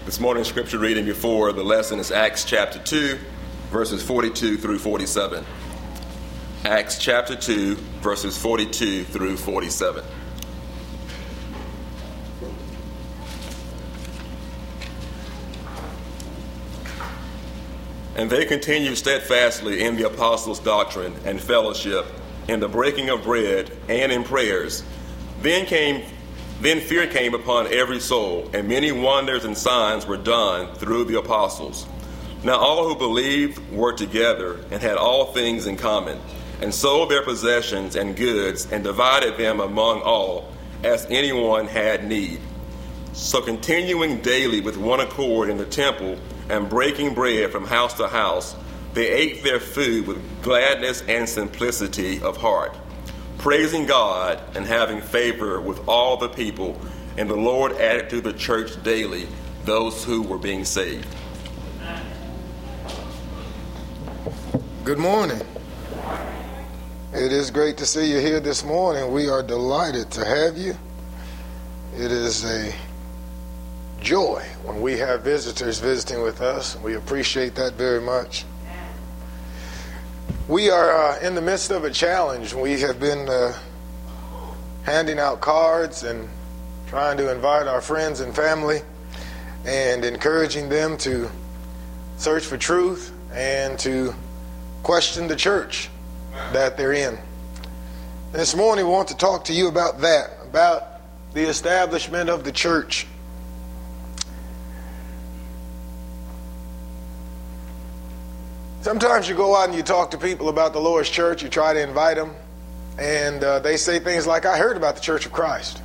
This morning's scripture reading before the lesson is Acts chapter 2, verses 42 through 47. Acts chapter 2, verses 42 through 47. And they continued steadfastly in the apostles' doctrine and fellowship, in the breaking of bread and in prayers. Then fear came upon every soul, and many wonders and signs were done through the apostles. Now all who believed were together and had all things in common, and sold their possessions and goods, and divided them among all, as anyone had need. So continuing daily with one accord in the temple, and breaking bread from house to house, they ate their food with gladness and simplicity of heart, praising God and having favor with all the people. And the Lord added to the church daily those who were being saved. Good morning. It is great to see you here this morning. We are delighted to have you. It is a joy when we have visitors visiting with us. We appreciate that very much. We are in the midst of a challenge. We have been handing out cards and trying to invite our friends and family and encouraging them to search for truth and to question the church that they're in. This morning we want to talk to you about that, about the establishment of the church. Sometimes you go out and you talk to people about the Lord's church, you try to invite them, and they say things like, I heard about the Church of Christ.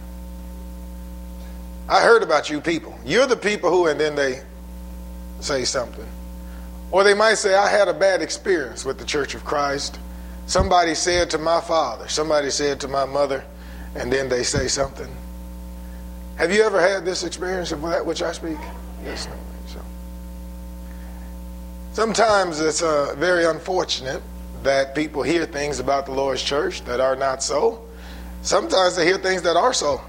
I heard about you people. You're the people who, and then they say something. Or they might say, I had a bad experience with the Church of Christ. Somebody said to my father, somebody said to my mother, and then they say something. Have you ever had this experience of that which I speak? Yes, no. Sometimes it's very unfortunate that people hear things about the Lord's church that are not so. Sometimes they hear things that are so.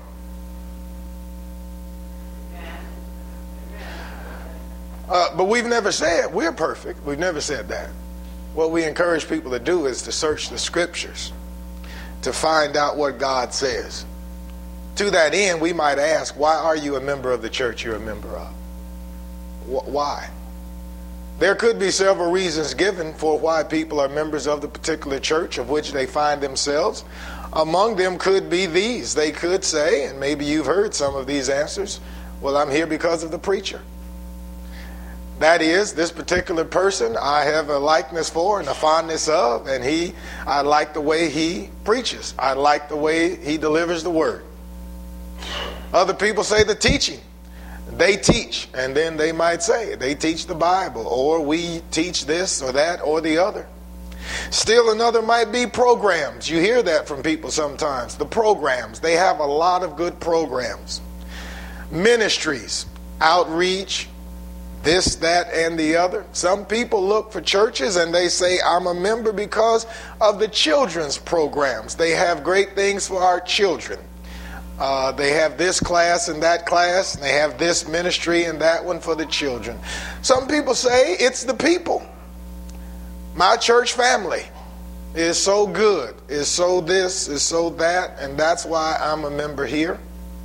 But we've never said we're perfect. We've never said that. What we encourage people to do is to search the scriptures to find out what God says. To that end, we might ask, why are you a member of the church you're a member of? Why? There could be several reasons given for why people are members of the particular church of which they find themselves. Among them could be these. They could say, and maybe you've heard some of these answers, well, I'm here because of the preacher. That is, this particular person I have a likeness for and a fondness of, and I like the way he preaches. I like the way he delivers the word. Other people say the teaching. They teach, and then they might say they teach the Bible, or we teach this or that or the other. Still another might be programs. You hear that from people sometimes. The programs, they have a lot of good programs. Ministries, outreach, this, that, and the other. Some people look for churches and they say, I'm a member because of the children's programs. They have great things for our children. They have this class and that class, and they have this ministry and that one for the children. Some people say it's the people. My church family is so good, is so this, is so that, and that's why I'm a member here.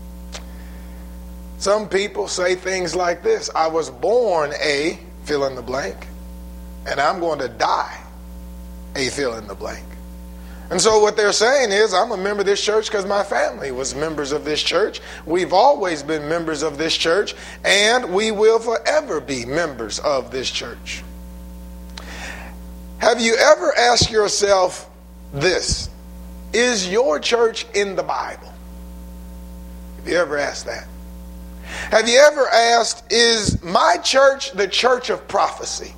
Some people say things like this: I was born a fill in the blank, and I'm going to die a fill in the blank. And so what they're saying is, I'm a member of this church because my family was members of this church. We've always been members of this church, and we will forever be members of this church. Have you ever asked yourself this? Is your church in the Bible? Have you ever asked that? Have you ever asked, is my church the church of prophecy?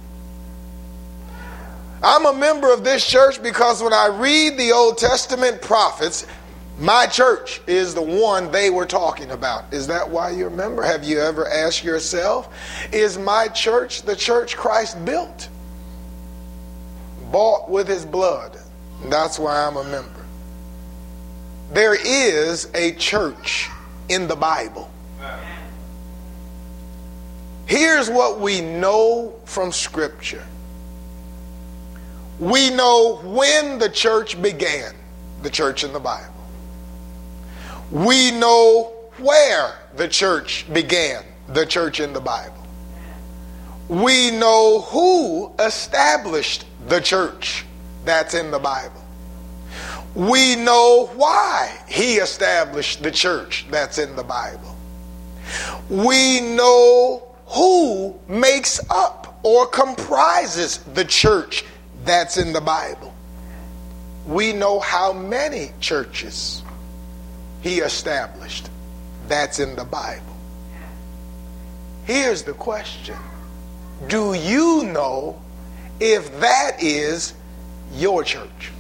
I'm a member of this church because when I read the Old Testament prophets, my church is the one they were talking about. Is that why you're a member? Have you ever asked yourself, is my church the church Christ built? Bought with his blood. That's why I'm a member. There is a church in the Bible. here's what we know from Scripture. We know when the church began, the church in the Bible. We know where the church began, the church in the Bible. We know who established the church that's in the Bible. We know why he established the church that's in the Bible. We know who makes up or comprises the church that's in the Bible. We know how many churches he established that's in the Bible. Here's the question. Do you know if that is your church?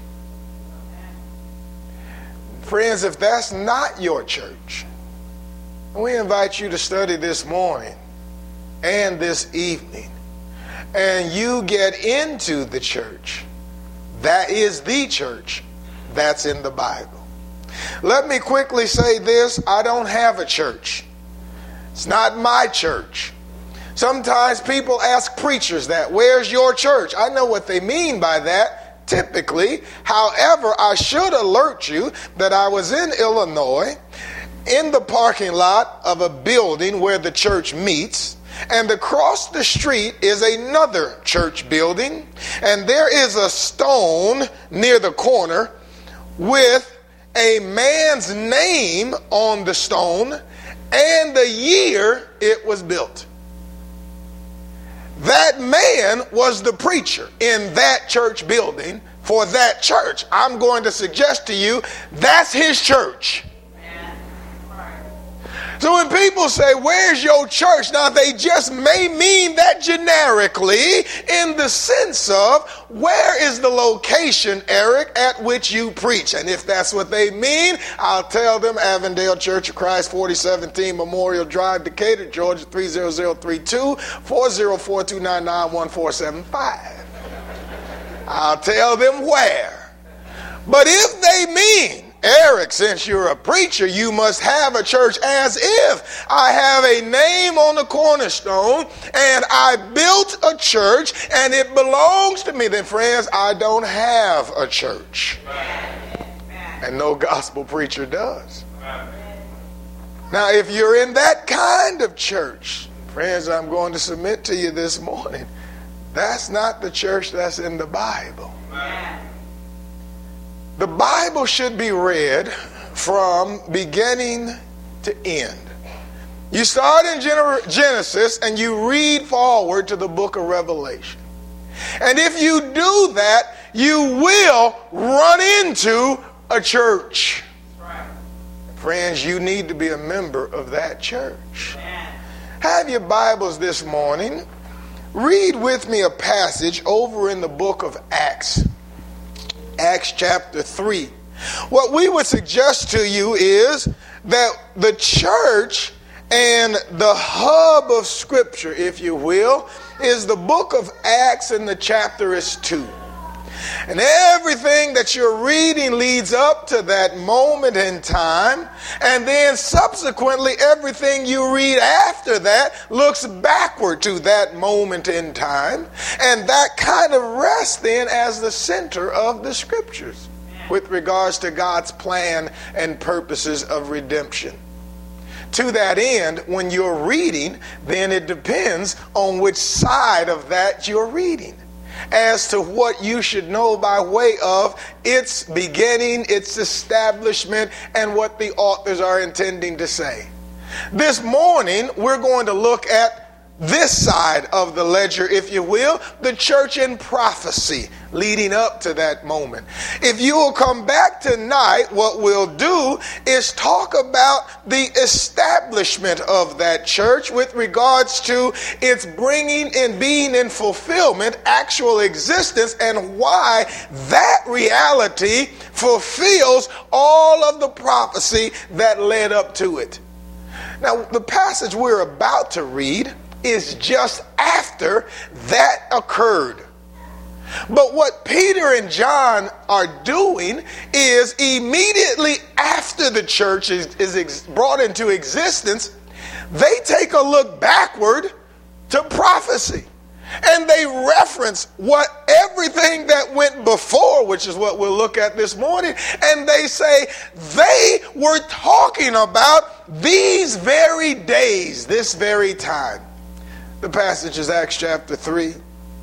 Friends, if that's not your church, we invite you to study this morning and this evening, and you get into the church that is the church that's in the Bible. Let me quickly say this. I don't have a church. It's not my church. Sometimes people ask preachers that, where's your church? I know what they mean by that, typically. However, I should alert you that I was in Illinois in the parking lot of a building where the church meets, and across the street is another church building, and there is a stone near the corner with a man's name on the stone and the year it was built. That man was the preacher in that church building for that church. I'm going to suggest to you that's his church. So when people say, where's your church? Now, they just may mean that generically in the sense of, where is the location, Eric, at which you preach? And if that's what they mean, I'll tell them Avondale Church of Christ, 4017 Memorial Drive, Decatur, Georgia, 30032, 404-299-1475. I'll tell them where. But if they mean, Eric, since you're a preacher, you must have a church, as if I have a name on the cornerstone and I built a church and it belongs to me, then friends, I don't have a church. And no gospel preacher does. Now, if you're in that kind of church, friends, I'm going to submit to you this morning, that's not the church that's in the Bible. The Bible should be read from beginning to end. You start in Genesis and you read forward to the book of Revelation. And if you do that, you will run into a church. Friends, you need to be a member of that church. Have your Bibles this morning. Read with me a passage over in the book of Acts. Acts chapter 3. What we would suggest to you is that the church and the hub of Scripture, if you will, is the book of Acts, and the chapter is 2. And everything that you're reading leads up to that moment in time, and then subsequently everything you read after that looks backward to that moment in time, and that kind of rests then as the center of the Scriptures with regards to God's plan and purposes of redemption. To that end, when you're reading, then it depends on which side of that you're reading as to what you should know by way of its beginning, its establishment, and what the authors are intending to say. This morning, we're going to look at this side of the ledger, if you will, the church in prophecy leading up to that moment. If you will come back tonight, what we'll do is talk about the establishment of that church with regards to its bringing and being in fulfillment, actual existence, and why that reality fulfills all of the prophecy that led up to it. Now, the passage we're about to read is just after that occurred. But what Peter and John are doing is immediately after the church is brought into existence, they take a look backward to prophecy. And they reference everything that went before, which is what we'll look at this morning. And they say they were talking about these very days, this very time. The passage is Acts chapter 3.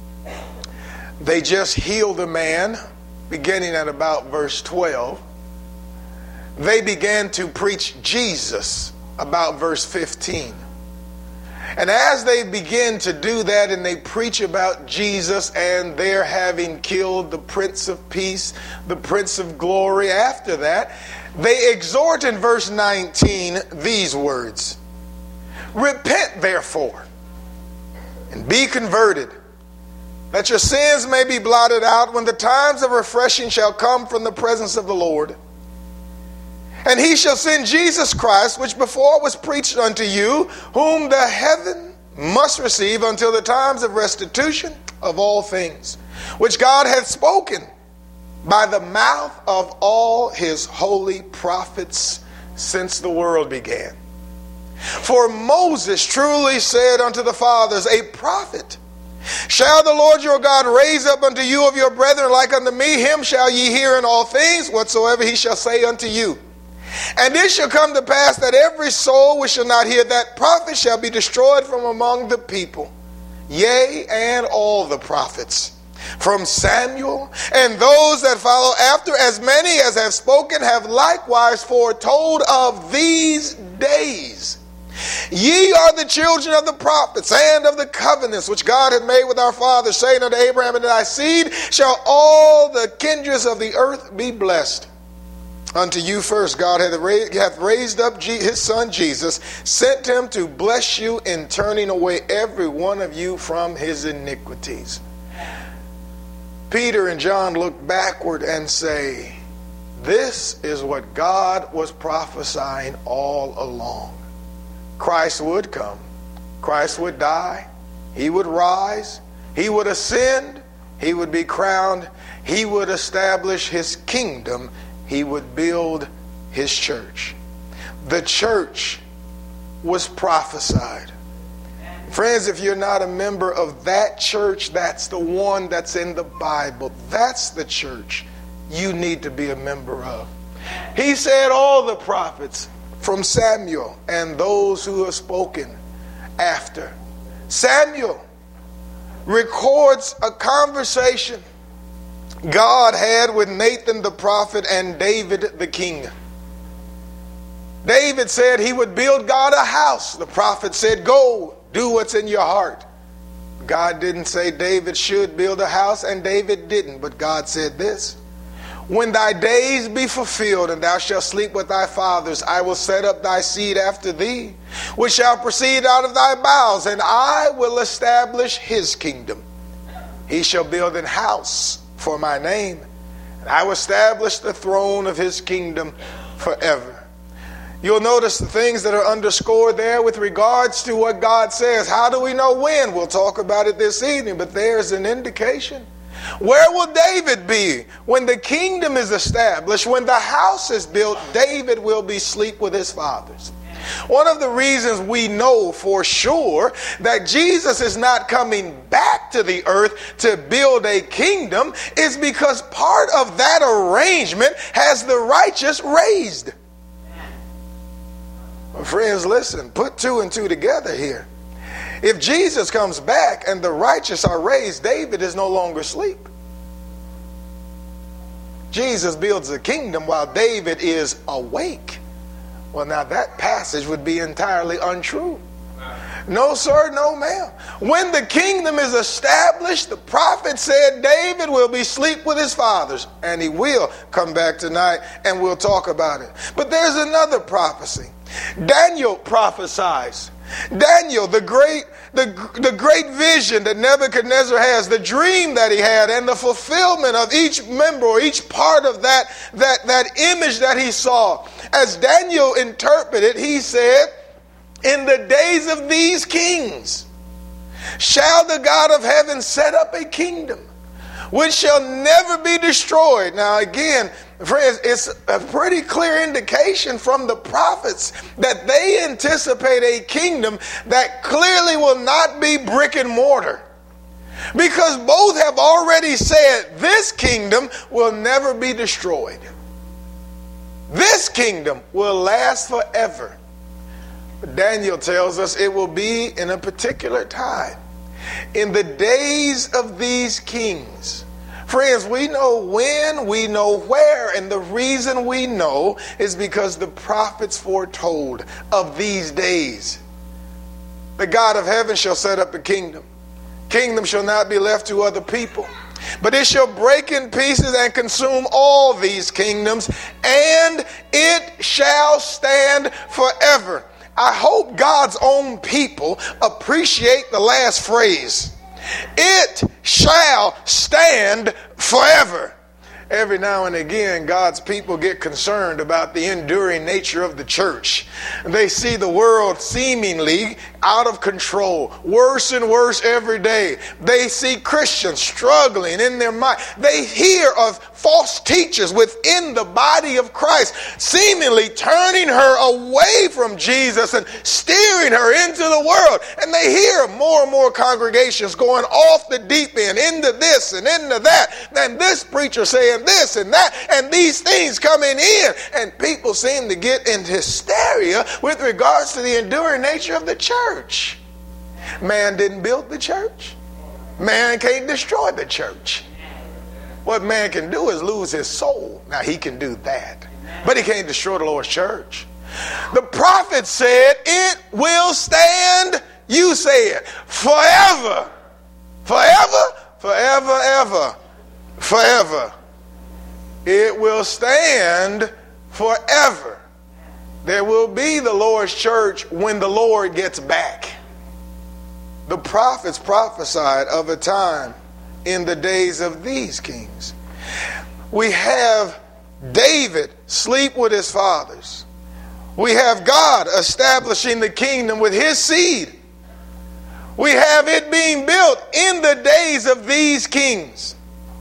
They just healed a man, beginning at about verse 12. They began to preach Jesus, about verse 15. And as they begin to do that and they preach about Jesus and their having killed the Prince of Peace, the Prince of Glory, after that, they exhort in verse 19 these words: repent therefore and be converted, that your sins may be blotted out when the times of refreshing shall come from the presence of the Lord. And he shall send Jesus Christ, which before was preached unto you, whom the heaven must receive until the times of restitution of all things, which God hath spoken by the mouth of all his holy prophets since the world began. For Moses truly said unto the fathers, a prophet shall the Lord your God raise up unto you of your brethren like unto me, him shall ye hear in all things whatsoever he shall say unto you. And it shall come to pass that every soul which shall not hear that prophet shall be destroyed from among the people. Yea, and all the prophets, from Samuel and those that follow after, as many as have spoken, have likewise foretold of these days. Ye are the children of the prophets and of the covenants which God had made with our fathers, saying unto Abraham, and thy seed shall all the kindreds of the earth be blessed. Unto you first God hath raised up his son Jesus, sent him to bless you in turning away every one of you from his iniquities. Peter and John look backward and say, this is what God was prophesying all along. Christ would come. Christ would die. He would rise. He would ascend. He would be crowned. He would establish his kingdom. He would build his church. The church was prophesied. Friends, if you're not a member of that church, that's the one that's in the Bible. That's the church you need to be a member of. He said all the prophets from Samuel and those who have spoken after. Samuel records a conversation God had with Nathan the prophet and David the king. David said he would build God a house. The prophet said, go, do what's in your heart. God didn't say David should build a house, and David didn't. But God said this: when thy days be fulfilled, and thou shalt sleep with thy fathers, I will set up thy seed after thee, which shall proceed out of thy bowels, and I will establish his kingdom. He shall build an house for my name, and I will establish the throne of his kingdom forever. You'll notice the things that are underscored there with regards to what God says. How do we know when? We'll talk about it this evening, but there's an indication. Where will David be when the kingdom is established? When the house is built, David will be asleep with his fathers. One of the reasons we know for sure that Jesus is not coming back to the earth to build a kingdom is because part of that arrangement has the righteous raised. Well, friends, listen, put two and two together here. If Jesus comes back and the righteous are raised, David is no longer asleep. Jesus builds a kingdom while David is awake. Well, now that passage would be entirely untrue. No, sir, no, ma'am. When the kingdom is established, the prophet said David will be asleep with his fathers, and he will come back tonight, and we'll talk about it. But there's another prophecy. Daniel prophesies. Daniel, the great vision that Nebuchadnezzar has, the dream that he had, and the fulfillment of each member or each part of that image that he saw. As Daniel interpreted, he said, in the days of these kings shall the God of heaven set up a kingdom which shall never be destroyed. Now again, friends, it's a pretty clear indication from the prophets that they anticipate a kingdom that clearly will not be brick and mortar. Because both have already said this kingdom will never be destroyed. This kingdom will last forever. But Daniel tells us it will be in a particular time. In the days of these kings. Friends, we know when, we know where, and the reason we know is because the prophets foretold of these days. The God of heaven shall set up a kingdom. Kingdom shall not be left to other people, but it shall break in pieces and consume all these kingdoms, and it shall stand forever. I hope God's own people appreciate the last phrase. It shall stand forever. Every now and again, God's people get concerned about the enduring nature of the church. They see the world seemingly out of control, worse and worse every day. They see Christians struggling in their mind. They hear of false teachers within the body of Christ, seemingly turning her away from Jesus and steering her into the world. And they hear more and more congregations going off the deep end, into this and into that. And this preacher saying this and that, and these things coming in. And people seem to get in hysteria with regards to the enduring nature of the church. Man didn't build the church. Man can't destroy the church. What man can do is lose his soul. Now he can do that, but he can't destroy the Lord's church. The prophet said it will stand, you say it, forever. Forever, forever, ever, forever. It will stand forever. There will be the Lord's church when the Lord gets back. The prophets prophesied of a time in the days of these kings. We have David sleep with his fathers. We have God establishing the kingdom with his seed. We have it being built in the days of these kings.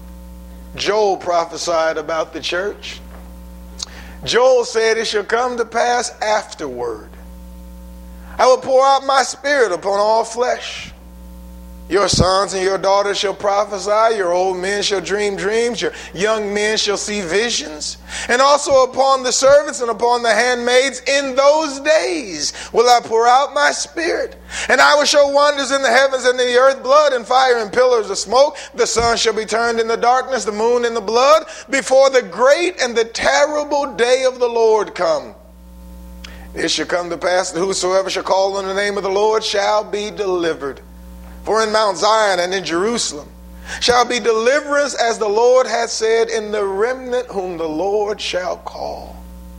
Joel prophesied about the church. Joel said, it shall come to pass afterward. I will pour out my spirit upon all flesh. Your sons and your daughters shall prophesy. Your old men shall dream dreams. Your young men shall see visions. And also upon the servants and upon the handmaids in those days will I pour out my spirit. And I will show wonders in the heavens and in the earth, blood and fire and pillars of smoke. The sun shall be turned into darkness, the moon into blood, before the great and the terrible day of the Lord come. It shall come to pass that whosoever shall call on the name of the Lord shall be delivered. For in Mount Zion and in Jerusalem shall be deliverance, as the Lord hath said, in the remnant whom the Lord shall call.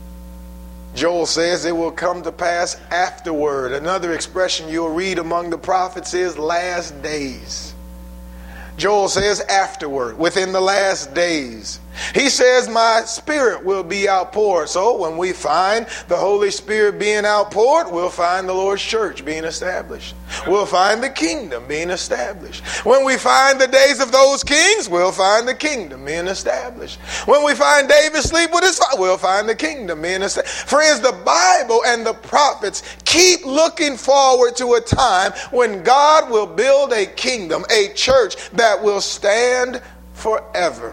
Joel says it will come to pass afterward. Another expression you'll read among the prophets is last days. Joel says afterward, within the last days. He says, my spirit will be outpoured. So when we find the Holy Spirit being outpoured, we'll find the Lord's church being established. We'll find the kingdom being established. When we find the days of those kings, we'll find the kingdom being established. When we find David sleep with his father, we'll find the kingdom being established. Friends, the Bible and the prophets keep looking forward to a time when God will build a kingdom, a church that will stand forever.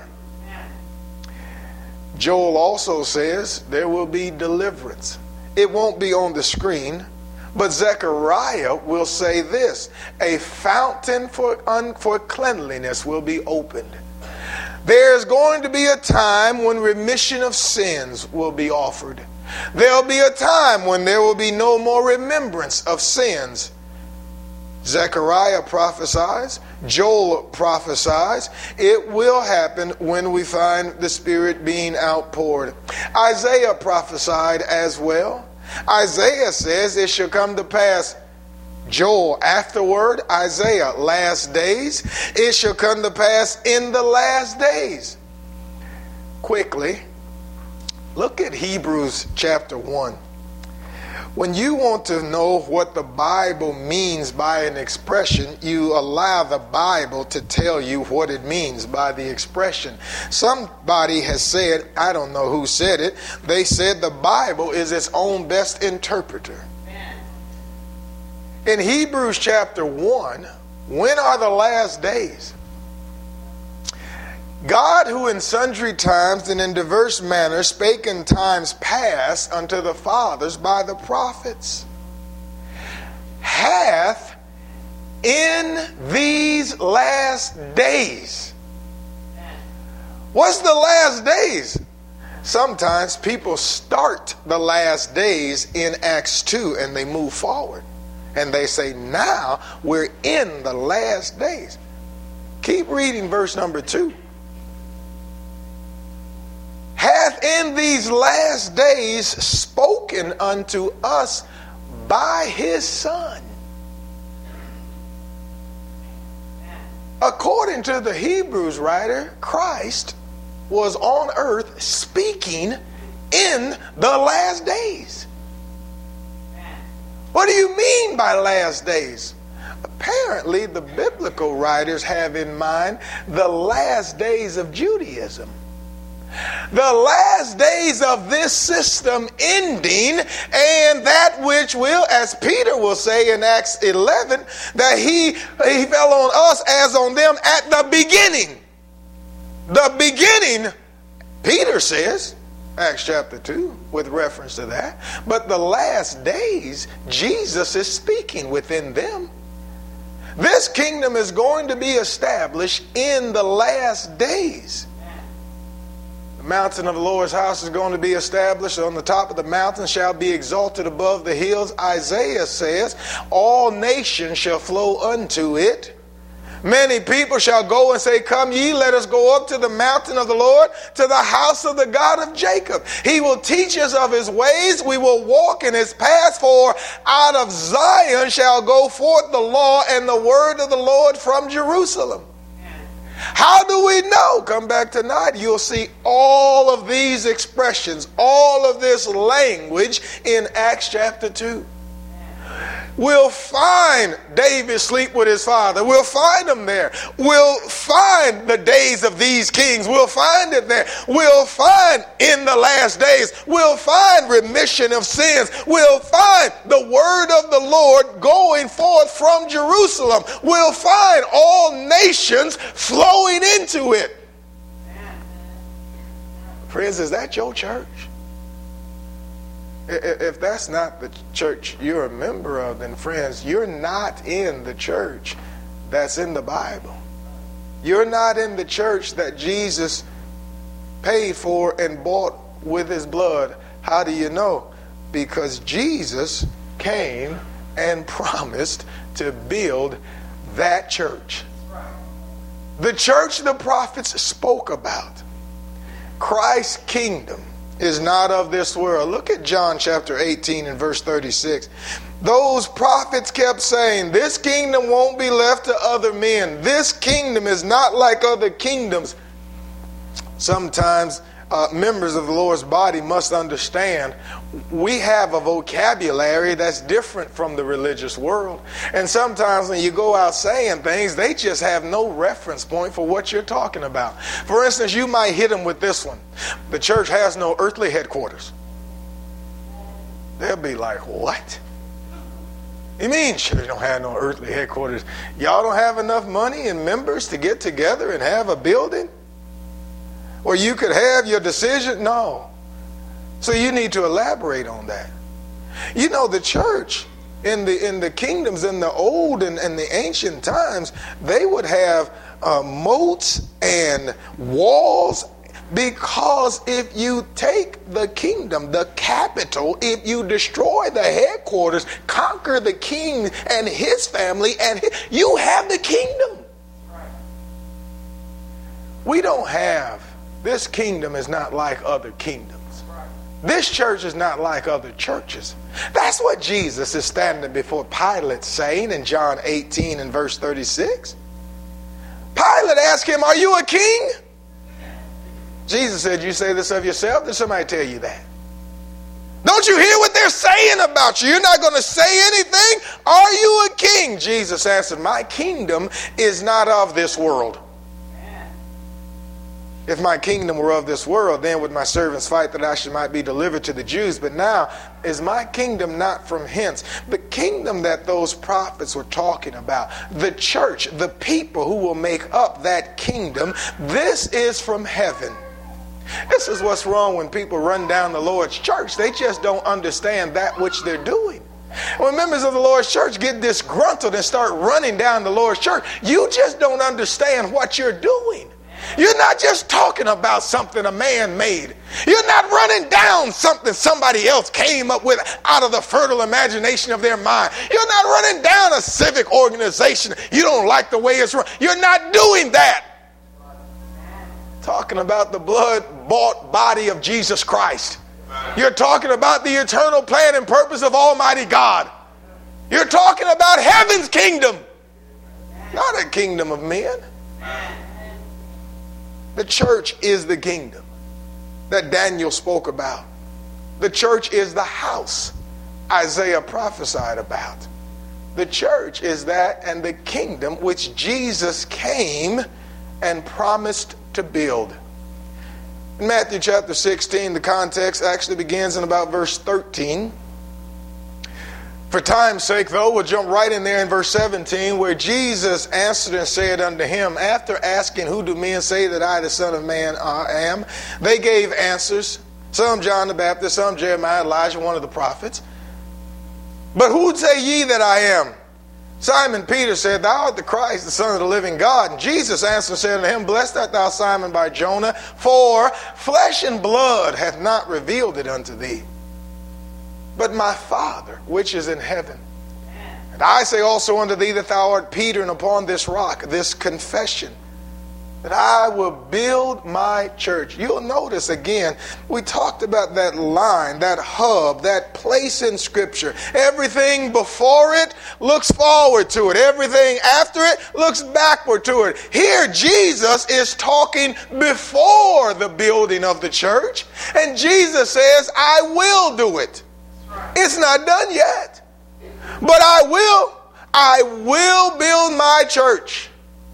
Joel also says there will be deliverance. It won't be on the screen, but Zechariah will say this: a fountain for cleanliness will be opened. There's going to be a time when remission of sins will be offered. There'll be a time when there will be no more remembrance of sins. Zechariah prophesies, Joel prophesies, it will happen when we find the Spirit being outpoured. Isaiah prophesied as well. Isaiah says it shall come to pass. Joel afterward, Isaiah last days. It shall come to pass in the last days. Quickly, look at Hebrews chapter 1. When you want to know what the Bible means by an expression, you allow the Bible to tell you what it means by the expression. Somebody has said, I don't know who said it, they said the Bible is its own best interpreter. In Hebrews chapter 1, when are the last days? God, who in sundry times and in diverse manners spake in times past unto the fathers by the prophets, hath in these last days. What's the last days? Sometimes people start the last days in Acts 2 and they move forward. And they say, now we're in the last days. Keep reading verse number 2. Hath in these last days spoken unto us by his Son. According to the Hebrews writer, Christ was on earth speaking in the last days. What do you mean by last days? Apparently, the biblical writers have in mind the last days of Judaism. The last days of this system ending, and that which will, as Peter will say in Acts 11, that he fell on us as on them at the beginning. The beginning, Peter says, Acts chapter 2, with reference to that. But the last days, Jesus is speaking within them. This kingdom is going to be established in the last days. The mountain of the Lord's house is going to be established. On the top of the mountain shall be exalted above the hills. Isaiah says, all nations shall flow unto it. Many people shall go and say, come ye, let us go up to the mountain of the Lord, to the house of the God of Jacob. He will teach us of his ways. We will walk in his paths. For out of Zion shall go forth the law and the word of the Lord from Jerusalem. How do we know? Come back tonight. You'll see all of these expressions, all of this language in Acts chapter 2. We'll find David sleep with his father. We'll find him there. We'll find the days of these kings. We'll find it there. We'll find in the last days. We'll find remission of sins. We'll find the word of the Lord going forth from Jerusalem. We'll find all nations flowing into it. Friends, is that your church? If that's not the church you're a member of, then friends, you're not in the church that's in the Bible. You're not in the church that Jesus paid for and bought with his blood. How do you know? Because Jesus came and promised to build that church. The church the prophets spoke about. Christ's kingdom is not of this world. Look at John chapter 18 and verse 36. Those prophets kept saying, this kingdom won't be left to other men. This kingdom is not like other kingdoms. Sometimes members of the Lord's body must understand we have a vocabulary that's different from the religious world. And sometimes when you go out saying things, they just have no reference point for what you're talking about. For instance, you might hit them with this one. The church has no earthly headquarters. They'll be like, what? You mean church don't have no earthly headquarters? Y'all don't have enough money and members to get together and have a building where you could have your decision? No. So you need to elaborate on that. You know, the church in the kingdoms in the old and the ancient times, they would have moats and walls, because if you take the kingdom, the capital, if you destroy the headquarters, conquer the king and his family, and you have the kingdom. We don't have. This kingdom is not like other kingdoms. This church is not like other churches. That's what Jesus is standing before Pilate saying in John 18 and verse 36. Pilate asked him, are you a king? Jesus said, you say this of yourself? Did somebody tell you that? Don't you hear what they're they're saying about you. You're not going to say anything? Are you a king? Jesus answered, my kingdom is not of this world. If my kingdom were of this world, then would my servants fight that I might be delivered to the Jews. But now is my kingdom not from hence. The kingdom that those prophets were talking about, the church, the people who will make up that kingdom, this is from heaven. This is what's wrong when people run down the Lord's church. They just don't understand that which they're doing. When members of the Lord's church get disgruntled and start running down the Lord's church, you just don't understand what you're doing. You're not just talking about something a man made. You're not running down something somebody else came up with out of the fertile imagination of their mind. You're not running down a civic organization. You don't like the way it's run. You're not doing that. Talking about the blood-bought body of Jesus Christ. You're talking about the eternal plan and purpose of Almighty God. You're talking about heaven's kingdom, not a kingdom of men. The church is the kingdom that Daniel spoke about. The church is the house Isaiah prophesied about. The church is that and the kingdom which Jesus came and promised to build. In Matthew chapter 16, the context actually begins in about verse 13. For time's sake, though, we'll jump right in there in verse 17, where Jesus answered and said unto him, after asking, who do men say that I, the Son of Man, am? They gave answers, some John the Baptist, some Jeremiah, Elijah, one of the prophets. But who say ye that I am? Simon Peter said, thou art the Christ, the Son of the living God. And Jesus answered and said unto him, blessed art thou, Simon Bar-Jonah, for flesh and blood hath not revealed it unto thee, but my Father which is in heaven. And I say also unto thee that thou art Peter, and upon this rock, this confession, that I will build my church. You'll notice again, we talked about that line, that hub, that place in Scripture. Everything before it looks forward to it. Everything after it looks backward to it. Here, Jesus is talking before the building of the church. And Jesus says, I will do it. It's not done yet. But I will build my church.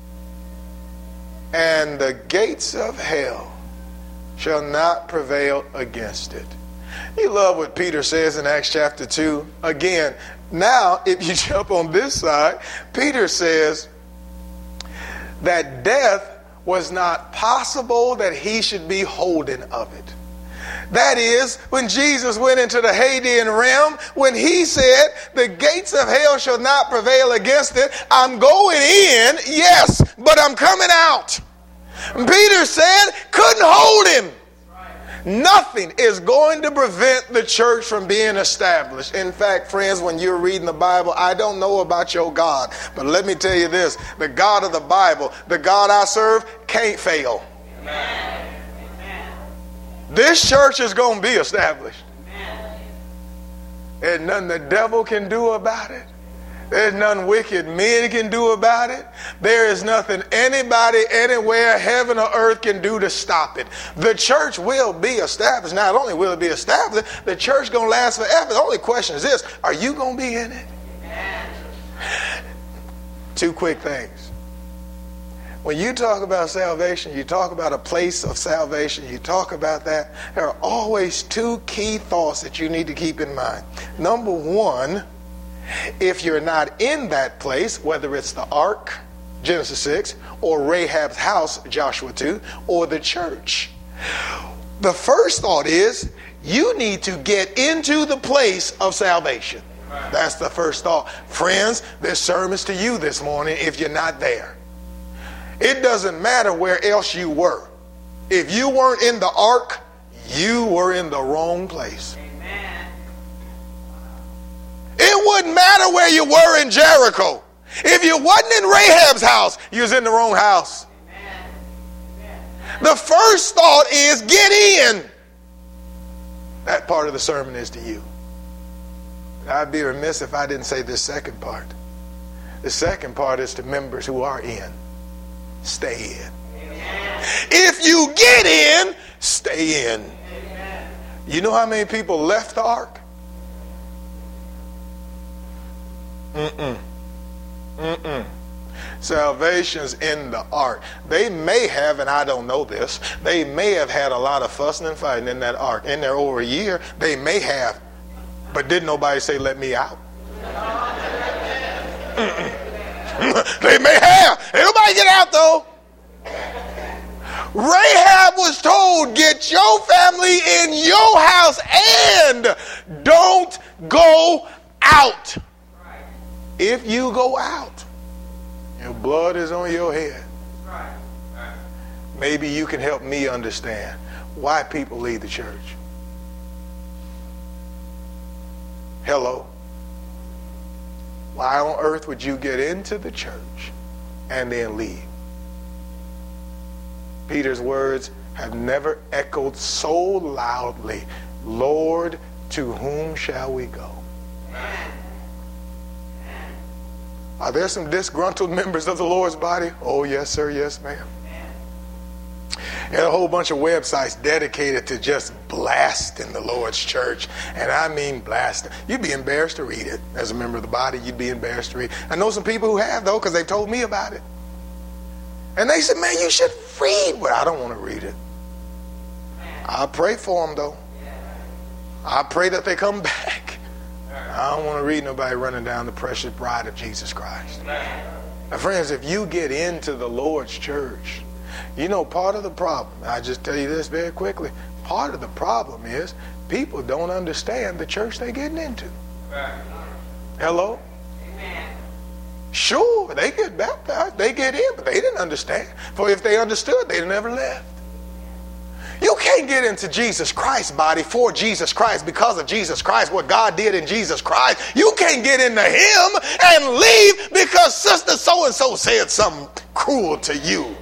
And the gates of hell shall not prevail against it. You love what Peter says in Acts chapter 2. Again, now if you jump on this side, Peter says that death was not possible that he should be holden of it. That is, when Jesus went into the Hadean realm, when he said, the gates of hell shall not prevail against it, I'm going in, yes, but I'm coming out. Peter said, couldn't hold him. Nothing is going to prevent the church from being established. In fact, friends, when you're reading the Bible, I don't know about your God, but let me tell you this, the God of the Bible, the God I serve, can't fail. Amen. This church is going to be established. There's nothing the devil can do about it. There's nothing wicked men can do about it. There is nothing anybody, anywhere, heaven or earth can do to stop it. The church will be established. Not only will it be established, the church is going to last forever. The only question is this, are you going to be in it? Two quick things. When you talk about salvation, you talk about a place of salvation, you talk about that, there are always two key thoughts that you need to keep in mind. Number one, if you're not in that place, whether it's the ark, Genesis 6, or Rahab's house, Joshua 2, or the church, the first thought is you need to get into the place of salvation. That's the first thought. Friends, this sermon's to you this morning if you're not there. It doesn't matter where else you were. If you weren't in the ark, you were in the wrong place. Amen. It wouldn't matter where you were in Jericho. If you wasn't in Rahab's house, you was in the wrong house. Amen. The first thought is get in. That part of the sermon is to you. I'd be remiss if I didn't say this second part. The second part is to members who are in. Stay in. Amen. If you get in, stay in. Amen. You know how many people left the ark? Salvation's in the ark. They may have, and I don't know this, they may have had a lot of fussing and fighting in that ark. In there over a year, they may have, but didn't nobody say, let me out? They may have. Ain't nobody get out though. Rahab was told, get your family in your house and don't go out. If you go out, your blood is on your head. Maybe you can help me understand why people leave the church. Hello? Why on earth would you get into the church and then leave? Peter's words have never echoed so loudly. Lord, to whom shall we go? Are there some disgruntled members of the Lord's body? Oh, yes, sir. Yes, ma'am. And a whole bunch of websites dedicated to just blasting the Lord's church. And I mean blasting. You'd be embarrassed to read it. As a member of the body, you'd be embarrassed to read it. I know some people who have, though, because they've told me about it. And they said, man, you should read. But I don't want to read it. I pray for them, though. I pray that they come back. I don't want to read nobody running down the precious bride of Jesus Christ. Now, friends, if you get into the Lord's church, you know, part of the problem, I just tell you this very quickly, part of the problem is people don't understand the church they're getting into. Hello? Sure, they get baptized, they get in, but they didn't understand. For if they understood, they'd never left. You can't get into Jesus Christ's body for Jesus Christ, because of Jesus Christ, what God did in Jesus Christ. You can't get into him and leave because sister so-and-so said something cruel to you.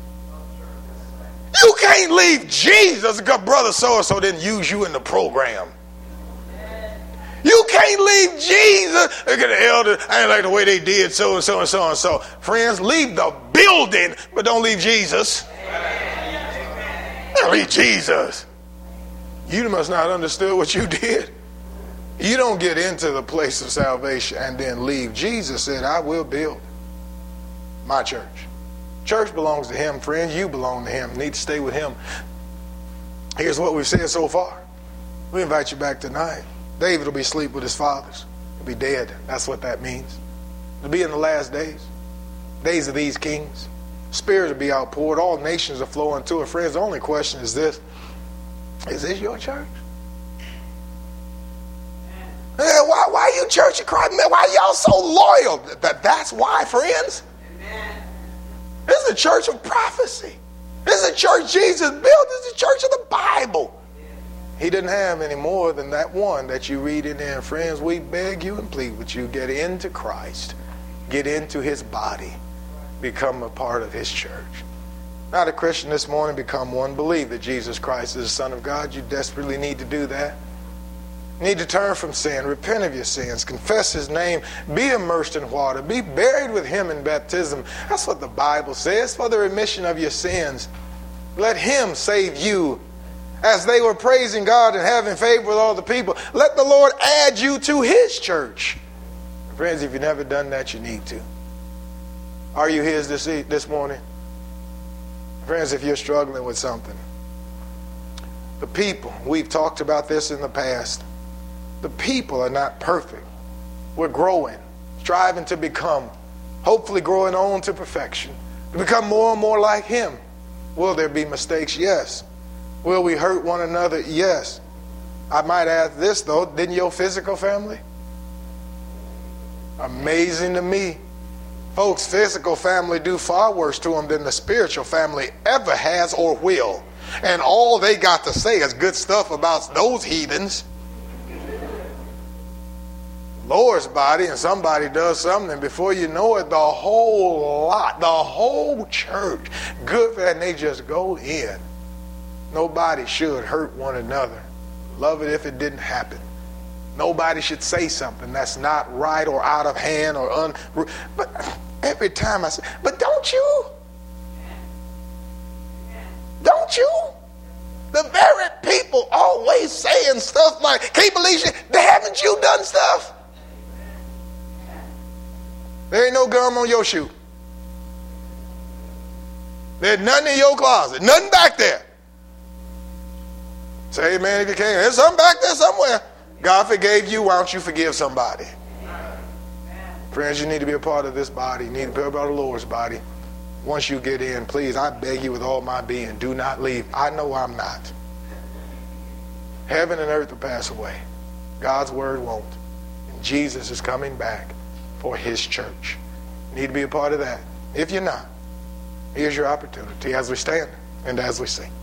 You can't leave Jesus because brother so-and-so didn't use you in the program. You can't leave Jesus. Look at the elder. I ain't like the way they did so-and-so and so-and-so. Friends, leave the building, but don't leave Jesus. Don't leave Jesus. You must not understood what you did. You don't get into the place of salvation and then leave. Jesus said, I will build my church. Church belongs to him, friends. You belong to him. You need to stay with him. Here's what we've said so far. We invite you back tonight. David will be asleep with his fathers. He'll be dead. That's what that means. It'll be in the last days. Days of these kings. Spirit will be outpoured. All nations are flowing to it. Friends, the only question is this. Is this your church? Why you Church of Christ? Why y'all so loyal? That's why, friends. This is a church of prophecy. This is a church Jesus built. This is a church of the Bible. He didn't have any more than that one that you read in there. Friends, we beg you and plead with you, get into Christ. Get into his body. Become a part of his church. Not a Christian this morning, become one. Believe that Jesus Christ is the Son of God. You desperately need to do that. You need to turn from sin, repent of your sins, confess his name, be immersed in water, be buried with him in baptism. That's what the Bible says, for the remission of your sins. Let him save you. As they were praising God and having favor with all the people, let the Lord add you to his church. Friends, if you've never done that, you need to. Are you his this morning? Friends, if you're struggling with something, the people, we've talked about this in the past, the people are not perfect. We're growing, striving to become, hopefully growing on to perfection, to become more and more like him. Will there be mistakes? Yes. Will we hurt one another? Yes. I might ask this though, didn't your physical family? Amazing to me. Folks, physical family do far worse to them than the spiritual family ever has or will. And all they got to say is good stuff about those heathens. Lord's body, and somebody does something, and before you know it, the whole lot, the whole church, good for that, and they just go in. Nobody should hurt one another. Love it if it didn't happen. Nobody should say something that's not right or out of hand or but every time I say, but don't you? Don't you? The very people always saying stuff like, can't believe you, haven't you done stuff? There ain't no gum on your shoe. There's nothing in your closet. Nothing back there. Say amen if you can. There's something back there somewhere. God forgave you. Why don't you forgive somebody? Friends, you need to be a part of this body. You need to be a part of the Lord's body. Once you get in, please, I beg you with all my being, do not leave. I know I'm not. Heaven and earth will pass away. God's word won't. And Jesus is coming back for his church. You need to be a part of that. If you're not, here's your opportunity as we stand and as we sing.